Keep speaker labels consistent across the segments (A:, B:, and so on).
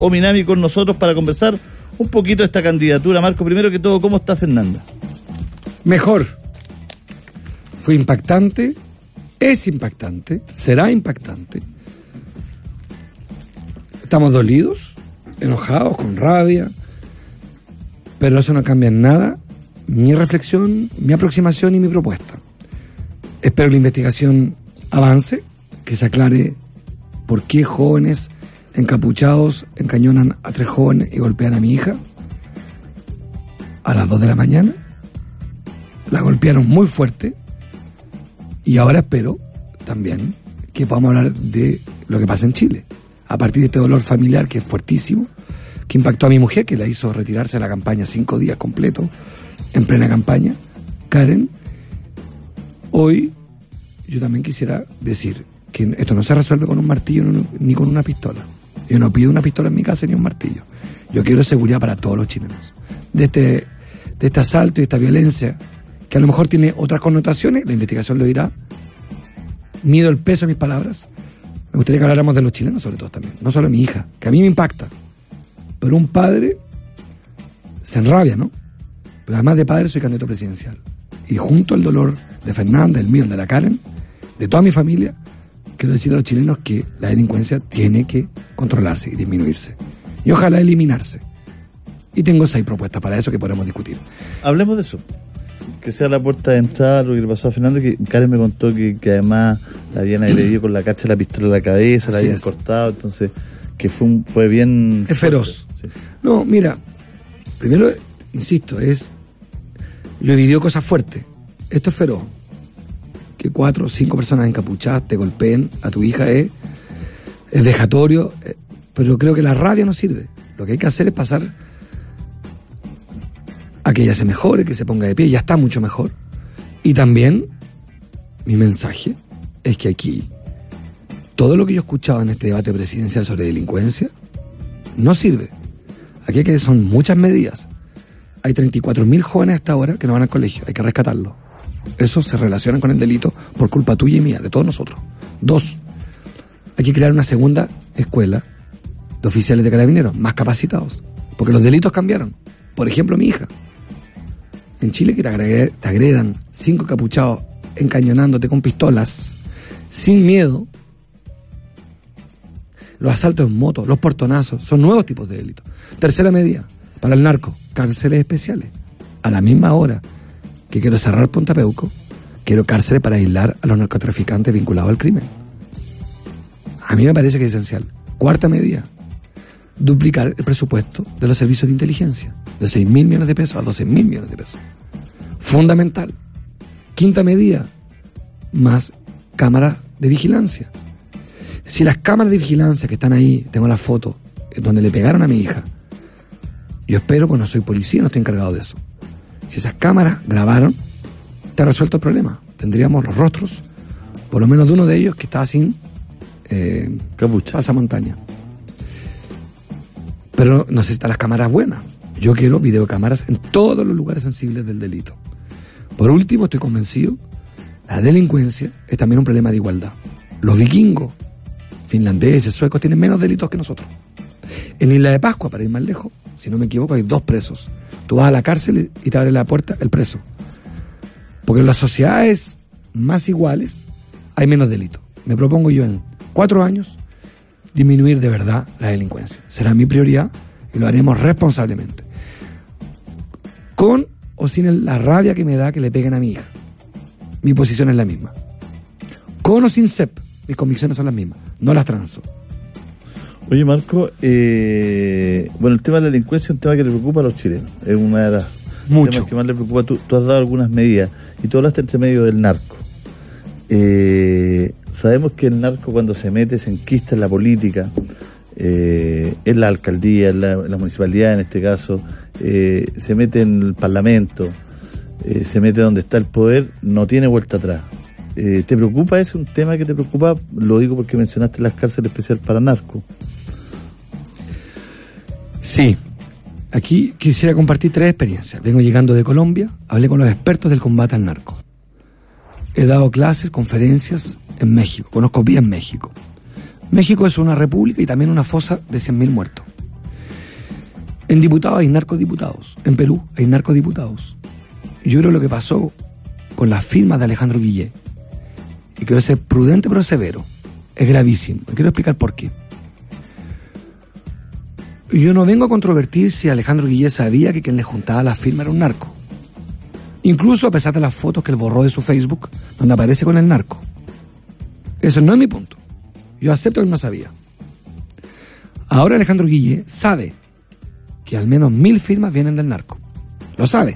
A: Minami con nosotros para conversar un poquito de esta candidatura. Marco, primero que todo, ¿cómo está Fernanda?
B: Mejor. Fue impactante, es impactante, será impactante. Estamos dolidos, enojados, con rabia, pero eso no cambia en nada mi reflexión, mi aproximación y mi propuesta. Espero que la investigación avance, que se aclare por qué jóvenes encapuchados encañonan a 3 jóvenes y golpean a mi hija a las 2 de la mañana. La golpearon muy fuerte y ahora espero también que podamos hablar de lo que pasa en Chile a partir de este dolor familiar que es fuertísimo, que impactó a mi mujer, que la hizo retirarse de la campaña 5 días completos en plena campaña. Karen, hoy yo también quisiera decir que esto no se resuelve con un martillo ni con una pistola. Yo no pido una pistola en mi casa ni un martillo. Yo quiero seguridad para todos los chilenos. De este asalto y esta violencia, que a lo mejor tiene otras connotaciones, la investigación lo dirá. Mido el peso de mis palabras. Me gustaría que habláramos de los chilenos sobre todo también. No solo de mi hija, que a mí me impacta. Pero un padre se enrabia, ¿no? Pero además de padre soy candidato presidencial. Y junto al dolor de Fernanda, el mío, el de la Karen, de toda mi familia, quiero decirle a los chilenos que la delincuencia tiene que controlarse y disminuirse. Y ojalá eliminarse. Y tengo 6 propuestas para eso que podremos discutir.
A: Hablemos de eso. Que sea la puerta de entrada, lo que le pasó a Fernando, que Karen me contó que además la habían agredido con la cacha de la pistola en la cabeza, así la habían cortado, entonces que fue bien...
B: Es feroz. Sí. No, mira, primero, insisto, yo he vivido cosas fuertes. Esto es feroz. Que 4 o 5 personas encapuchadas te golpeen a tu hija es vejatorio, pero creo que la rabia no sirve. Lo que hay que hacer es pasar a que ella se mejore, que se ponga de pie, ya está mucho mejor. Y también mi mensaje es que aquí todo lo que yo he escuchado en este debate presidencial sobre delincuencia no sirve. Aquí son muchas medidas. Hay 34.000 jóvenes hasta ahora que no van al colegio, hay que rescatarlos. Eso se relaciona con el delito por culpa tuya y mía, de todos nosotros. 2, hay que crear una segunda escuela de oficiales de carabineros, más capacitados, porque los delitos cambiaron. Por ejemplo, mi hija. En Chile que te agredan 5 capuchados encañonándote con pistolas, sin miedo. Los asaltos en moto, los portonazos, son nuevos tipos de delitos. Tercera medida, para el narco, cárceles especiales. A la misma hora que quiero cerrar Punta Peuco, quiero cárceles para aislar a los narcotraficantes vinculados al crimen. A mí me parece que es esencial. Cuarta medida, duplicar el presupuesto de los servicios de inteligencia, de 6.000 millones de pesos a 12.000 millones de pesos. Fundamental. Quinta medida, más cámaras de vigilancia. Si las cámaras de vigilancia que están ahí, tengo la foto, donde le pegaron a mi hija, yo espero, pues no soy policía, no estoy encargado de eso. Si esas cámaras grabaron, te ha resuelto el problema. Tendríamos los rostros, por lo menos de uno de ellos que estaba sin
A: capucha,
B: pasamontaña. Pero necesitan las cámaras buenas. Yo quiero videocámaras en todos los lugares sensibles del delito. Por último, estoy convencido, la delincuencia es también un problema de igualdad. Los vikingos, finlandeses, suecos, tienen menos delitos que nosotros. En Isla de Pascua, para ir más lejos, si no me equivoco, hay 2 presos. Tú vas a la cárcel y te abre la puerta el preso. Porque en las sociedades más iguales hay menos delitos. Me propongo yo en 4 años disminuir de verdad la delincuencia. Será mi prioridad y lo haremos responsablemente. Con o sin la rabia que me da que le peguen a mi hija. Mi posición es la misma. Con o sin CEP, mis convicciones son las mismas. No las transo.
A: Oye, Marco, bueno, el tema de la delincuencia es un tema que le preocupa a los chilenos. Es una de las temas que más le preocupa. Tú has dado algunas medidas y tú hablaste entre medio del narco. Sabemos que el narco cuando se mete, se enquista en la política, en la alcaldía, en la municipalidad en este caso, se mete en el parlamento, se mete donde está el poder, no tiene vuelta atrás. ¿Te preocupa? ¿Es un tema que te preocupa? Lo digo porque mencionaste las cárceles especiales para narco.
B: Sí. Aquí quisiera compartir 3 experiencias. Vengo llegando de Colombia, hablé con los expertos del combate al narco. He dado clases, conferencias en México, conozco bien México. México es una república y también una fosa de 100.000 muertos. En diputados hay narcodiputados. En Perú hay narcodiputados. Y yo creo que lo que pasó con las firmas de Alejandro Guillé, y quiero ser prudente pero severo, es gravísimo. Y quiero explicar por qué. Yo no vengo a controvertir si Alejandro Guillé sabía que quien le juntaba las firmas era un narco. Incluso a pesar de las fotos que él borró de su Facebook, donde aparece con el narco. Eso no es mi punto. Yo acepto que él no sabía. Ahora Alejandro Guillé sabe que al menos 1000 firmas vienen del narco. Lo sabe.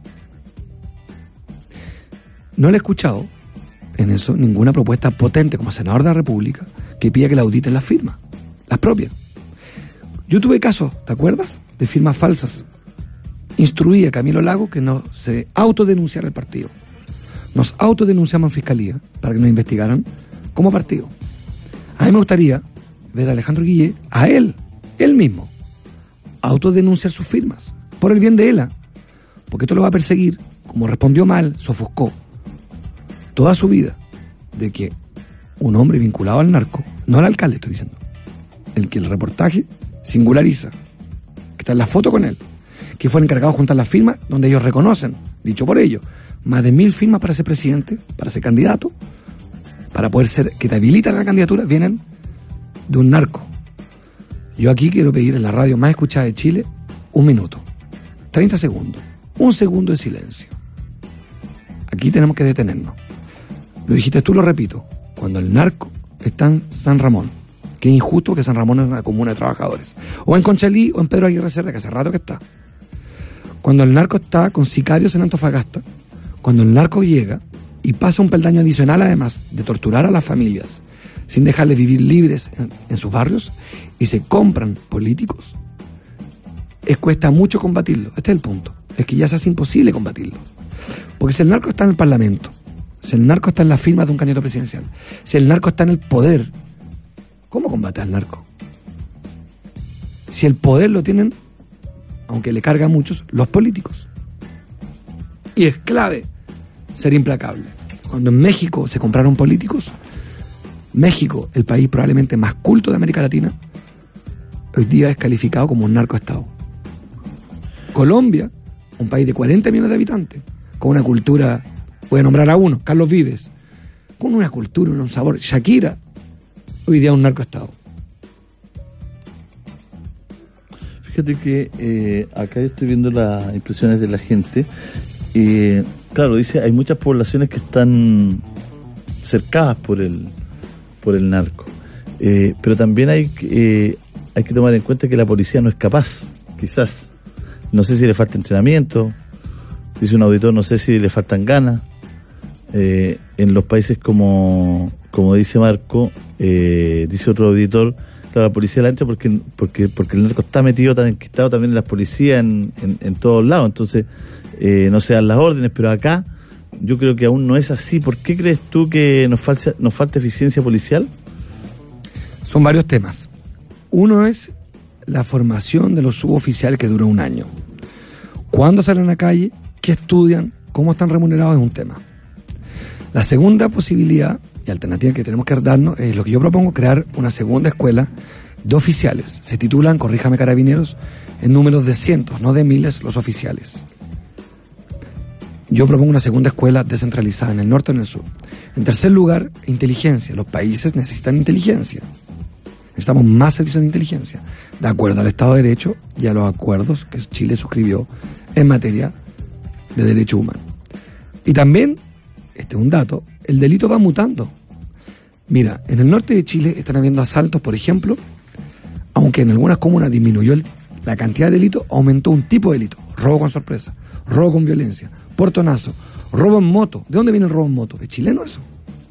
B: No le he escuchado en eso ninguna propuesta potente como senador de la República que pida que le auditen las firmas, las propias. Yo tuve casos, ¿te acuerdas?, de firmas falsas. Instruí a Camilo Lago que no se autodenunciara el partido. Nos autodenunciamos en fiscalía para que nos investigaran como partido. A mí me gustaría ver a Alejandro Guillé, a él mismo, autodenunciar sus firmas, por el bien de él, porque esto lo va a perseguir, como respondió mal, se ofuscó toda su vida de que un hombre vinculado al narco, no al alcalde estoy diciendo, el que el reportaje singulariza, que está en la foto con él, que fue el encargado de juntar las firmas, donde ellos reconocen, dicho por ellos, más de 1000 firmas para ser presidente, para ser candidato, para poder ser, que te habilitan la candidatura, vienen de un narco. Yo aquí quiero pedir en la radio más escuchada de Chile, 1 minuto, 30 segundos, 1 segundo de silencio. Aquí tenemos que detenernos. Lo dijiste tú, lo repito, cuando el narco está en San Ramón, que es injusto porque San Ramón es una comuna de trabajadores, o en Conchalí o en Pedro Aguirre Cerda, que hace rato que está. Cuando el narco está con sicarios en Antofagasta, cuando el narco llega y pasa un peldaño adicional además de torturar a las familias sin dejarles vivir libres en sus barrios y se compran políticos, cuesta mucho combatirlo. Este es el punto, es que ya se hace imposible combatirlo. Porque si el narco está en el Parlamento, si el narco está en las firmas de un candidato presidencial, si el narco está en el poder, ¿cómo combate al narco? Si el poder lo tienen, aunque le carga a muchos, los políticos. Y es clave ser implacable. Cuando en México se compraron políticos, México, el país probablemente más culto de América Latina, hoy día es calificado como un narcoestado. Colombia, un país de 40 millones de habitantes, con una cultura, voy a nombrar a uno, Carlos Vives, con una cultura, un sabor, Shakira, hoy día es un narcoestado.
A: Fíjate que acá estoy viendo las impresiones de la gente. Claro, dice, hay muchas poblaciones que están cercadas por el narco. Pero también hay que tomar en cuenta que la policía no es capaz, quizás. No sé si le falta entrenamiento, dice un auditor, no sé si le faltan ganas. En los países como dice Marco, dice otro auditor, claro, la policía la entra porque el narco está metido, tan enquistado también en las policías en todos lados, entonces no se dan las órdenes, pero acá yo creo que aún no es así. ¿Por qué crees tú que nos falta eficiencia policial?
B: Son varios temas. Uno es la formación de los suboficiales, que dura 1 año. ¿Cuándo salen a la calle? ¿Qué estudian? ¿Cómo están remunerados? Es un tema. La segunda posibilidad y alternativa que tenemos que darnos es lo que yo propongo: crear una segunda escuela de oficiales. Se titulan, corríjame carabineros, en números de cientos, no de miles, los oficiales. Yo propongo una segunda escuela descentralizada en el norte y en el sur. En tercer lugar, inteligencia. Los países necesitan inteligencia. Necesitamos más servicios de inteligencia, de acuerdo al Estado de Derecho y a los acuerdos que Chile suscribió en materia de derechos humanos. Y también, este es un dato, el delito va mutando. Mira, en el norte de Chile están habiendo asaltos, por ejemplo, aunque en algunas comunas disminuyó la cantidad de delitos, aumentó un tipo de delito: robo con sorpresa, robo con violencia, portonazo, robo en moto. ¿De dónde viene el robo en moto? ¿Es chileno eso?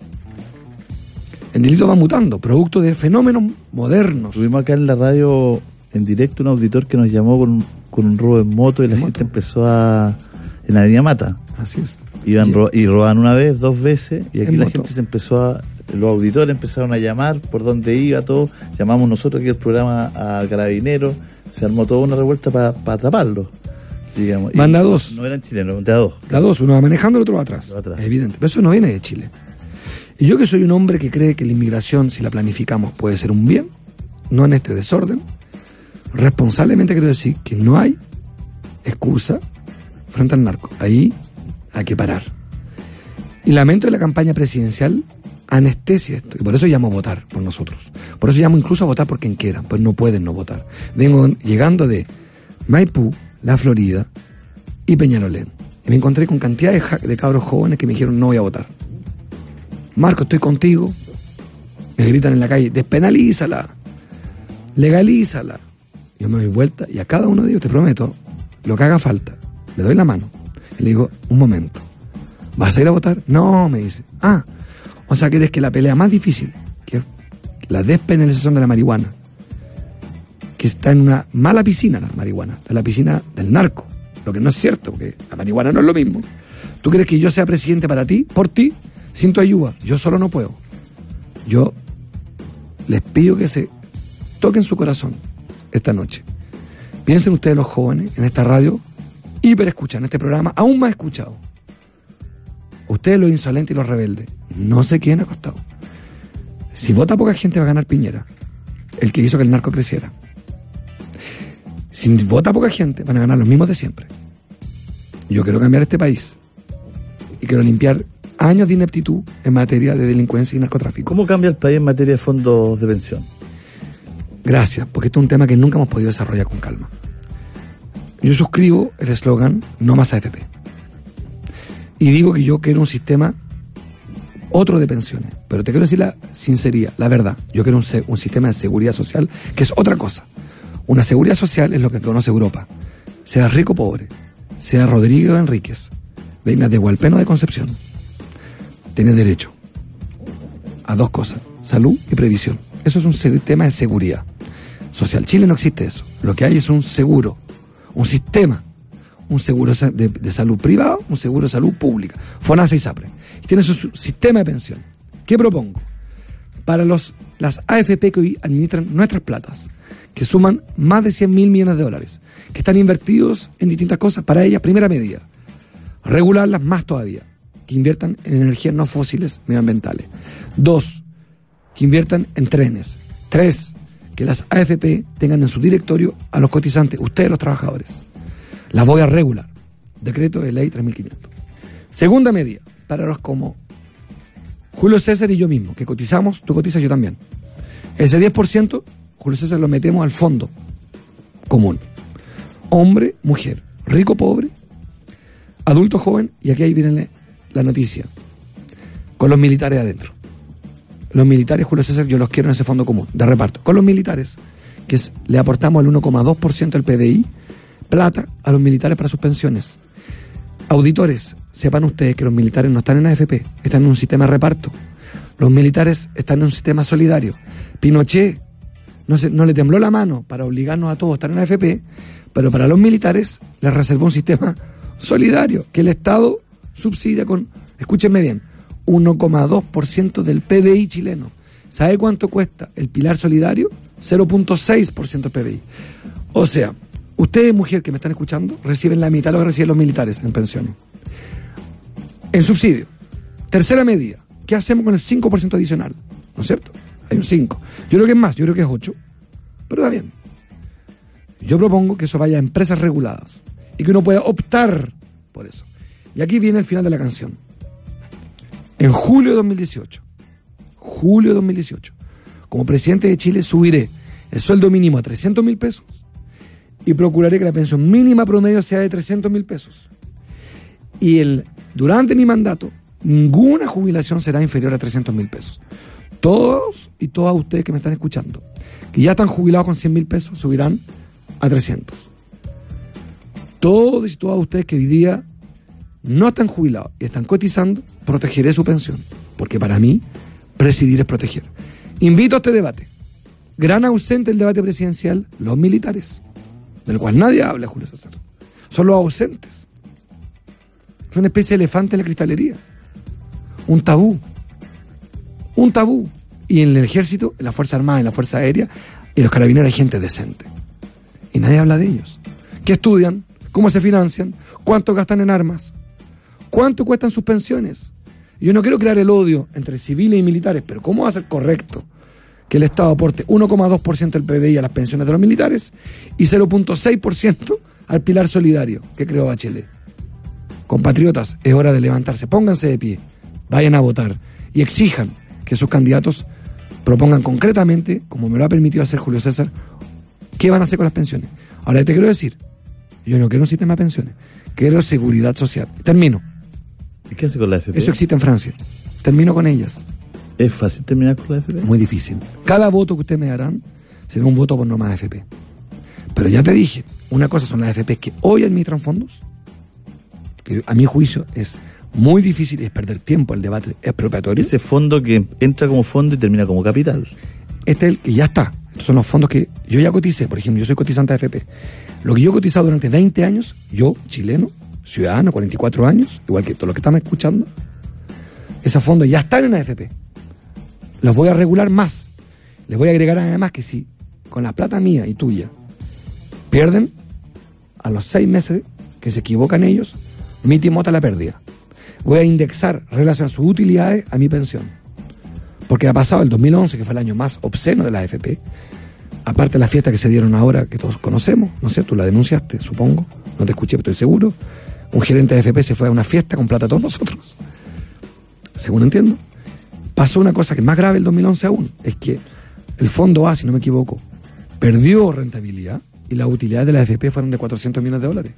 B: El delito va mutando, producto de fenómenos modernos.
A: Tuvimos acá en la radio, en directo, un auditor que nos llamó con un robo en moto y la gente empezó en la Avenida Mata.
B: Así es.
A: Y robaban 1 vez, 2 veces, y aquí la
B: moto.
A: gente se empezó los auditores empezaron a llamar por dónde iba todo. Llamamos nosotros aquí el programa a Carabineros, se armó toda una revuelta para atraparlo, digamos.
B: Manda 2.
A: No eran chilenos, de a 2.
B: De a 2, uno va manejando, el otro va atrás. Es evidente. Pero eso no viene de Chile. Y yo, que soy un hombre que cree que la inmigración, si la planificamos, puede ser un bien, no en este desorden, responsablemente quiero decir que no hay excusa frente al narco. Ahí hay que parar. Y lamento de la campaña presidencial anestesia esto. Y por eso llamo a votar por nosotros. Por eso llamo incluso a votar por quien quieran. Pues no pueden no votar. Vengo llegando de Maipú, La Florida y Peñalolén. Y me encontré con cantidad de cabros jóvenes que me dijeron no voy a votar. Marco, estoy contigo. Me gritan en la calle, despenalízala, legalízala. Yo me doy vuelta y a cada uno de ellos, te prometo, lo que haga falta, le doy la mano y le digo, un momento, ¿vas a ir a votar? No, me dice. O sea, ¿quieres que la pelea más difícil, que es la despenalización de la marihuana, que está en una mala piscina la marihuana, en la piscina del narco, lo que no es cierto, porque la marihuana no es lo mismo. ¿Tú quieres que yo sea presidente para ti, por ti, sin tu ayuda? Yo solo no puedo. Yo les pido que se toquen su corazón esta noche. Piensen ustedes los jóvenes en esta radio, hiper escuchan, en este programa aún más escuchado. Ustedes los insolentes y los rebeldes, no se queden acostados. Si vota poca gente va a ganar Piñera, el que hizo que el narco creciera. Si vota poca gente van a ganar los mismos de siempre. Yo quiero cambiar este país y quiero limpiar años de ineptitud en materia de delincuencia y narcotráfico.
A: ¿Cómo cambia el país en materia de fondos de pensión?
B: Gracias, porque esto es un tema que nunca hemos podido desarrollar con calma. Yo suscribo el eslogan no más AFP. Y digo que yo quiero un sistema otro de pensiones. Pero te quiero decir la sinceridad, la verdad. Yo quiero un sistema de seguridad social que es otra cosa. Una seguridad social es lo que conoce Europa. Sea rico o pobre, sea Rodrigo Enríquez, venga de Hualpén o de Concepción, tienes derecho a dos cosas, salud y previsión. Eso es un sistema de seguridad social. Chile no existe eso. Lo que hay es un seguro, un sistema, un seguro de salud privado, un seguro de salud pública, FONASA y SAPRE. Y tiene su sistema de pensión. ¿Qué propongo? Para las AFP que hoy administran nuestras platas, que suman más de 100.000 millones de dólares, que están invertidos en distintas cosas, para ellas, primera medida, regularlas más todavía, que inviertan en energías no fósiles medioambientales. 2, que inviertan en trenes. 3, que las AFP tengan en su directorio a los cotizantes, ustedes los trabajadores. Las voy a regular. Decreto de ley 3.500. Segunda medida, para los como Julio César y yo mismo, que cotizamos, tú cotizas, yo también. Ese 10%, Julio César lo metemos al fondo común. Hombre, mujer, rico, pobre, adulto, joven, y aquí ahí viene la noticia, con los militares adentro. Los militares, Julio César, yo los quiero en ese fondo común, de reparto. Con los militares, le aportamos el 1,2% del PBI, plata a los militares para sus pensiones. Auditores, sepan ustedes que los militares no están en AFP, están en un sistema de reparto. Los militares están en un sistema solidario. Pinochet no le tembló la mano para obligarnos a todos a estar en AFP, pero para los militares les reservó un sistema solidario, que el Estado subsidia con, escúchenme bien, 1,2% del PBI chileno. ¿Sabe cuánto cuesta el pilar solidario? 0,6% del PBI. O sea, ustedes, mujer que me están escuchando, reciben la mitad de lo que reciben los militares en pensiones. En subsidio. Tercera medida, ¿qué hacemos con el 5% adicional? ¿No es cierto? Hay un 5. Yo creo que es más, yo creo que es 8. Pero está bien. Yo propongo que eso vaya a empresas reguladas y que uno pueda optar por eso. Y aquí viene el final de la canción. En julio de 2018, como presidente de Chile, subiré el sueldo mínimo a 300.000 pesos y procuraré que la pensión mínima promedio sea de 300.000 pesos. Y durante mi mandato, ninguna jubilación será inferior a 300.000 pesos. Todos y todas ustedes que me están escuchando, que ya están jubilados con 100.000 pesos, subirán a 300. Todos y todas ustedes que hoy día no están jubilados y están cotizando, protegeré su pensión, porque para mí, presidir es proteger. Invito a este debate. Gran ausente del debate presidencial, los militares, del cual nadie habla, Julio César. Son los ausentes. Es una especie de elefante en la cristalería. Un tabú. Y en el ejército, en la Fuerza Armada, en la Fuerza Aérea, y en los carabineros hay gente decente. Y nadie habla de ellos. ¿Qué estudian? ¿Cómo se financian? ¿Cuánto gastan en armas? ¿Cuánto cuestan sus pensiones? Yo no quiero crear el odio entre civiles y militares, pero ¿cómo va a ser correcto que el Estado aporte 1,2% del PBI a las pensiones de los militares y 0,6% al pilar solidario que creó Bachelet. Compatriotas, es hora de levantarse, pónganse de pie, vayan a votar y exijan que sus candidatos propongan concretamente, como me lo ha permitido hacer Julio César, qué van a hacer con las pensiones. Ahora te quiero decir, yo no quiero un sistema de pensiones, quiero seguridad social. Termino.
A: ¿Y qué hace con la AFP?
B: Eso existe en Francia. Termino con ellas.
A: ¿Es fácil terminar con la AFP?
B: Muy difícil. Cada voto que ustedes me darán será un voto por no más AFP. Pero ya te dije, una cosa son las AFP que hoy administran fondos, que a mi juicio es muy difícil, es perder tiempo el debate expropiatorio.
A: Ese fondo que entra como fondo y termina como capital.
B: Este es el que ya está. Estos son los fondos que yo ya coticé. Por ejemplo, yo soy cotizante de AFP. Lo que yo he cotizado durante 20 años, yo, chileno, ciudadano, 44 años, igual que todos los que están escuchando, esos fondos ya están en AFP. Los voy a regular más. Les voy a agregar además que si con la plata mía y tuya pierden, a los 6 meses que se equivocan ellos, mi timota la pérdida. Voy a indexar, relacionar sus utilidades a mi pensión. Porque ha pasado el 2011, que fue el año más obsceno de la AFP, aparte de las fiestas que se dieron ahora, que todos conocemos, no sé, tú la denunciaste, supongo, no te escuché, pero estoy seguro, un gerente de AFP se fue a una fiesta con plata a todos nosotros. Según entiendo, pasó una cosa que es más grave el 2011 aún, es que el fondo A, si no me equivoco, perdió rentabilidad y las utilidades de la AFP fueron de $400 millones.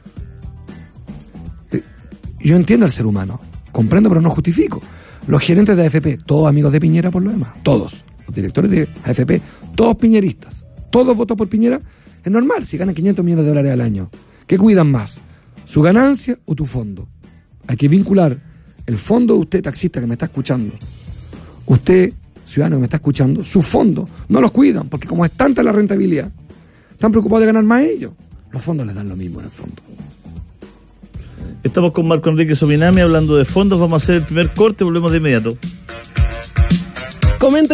B: Yo entiendo al ser humano, comprendo pero no justifico. Los gerentes de AFP, todos amigos de Piñera por lo demás, todos. Los directores de AFP, todos piñeristas. Todos votan por Piñera. Es normal, si ganan $500 millones al año. ¿Qué cuidan más? ¿Su ganancia o tu fondo? Hay que vincular el fondo de usted, taxista que me está escuchando, usted, ciudadano que me está escuchando, su fondo no los cuidan, porque como es tanta la rentabilidad, están preocupados de ganar más ellos. Los fondos les dan lo mismo en el fondo.
A: Estamos con Marco Enrique Sominami hablando de fondos. Vamos a hacer el primer corte, volvemos de inmediato.
C: Comenta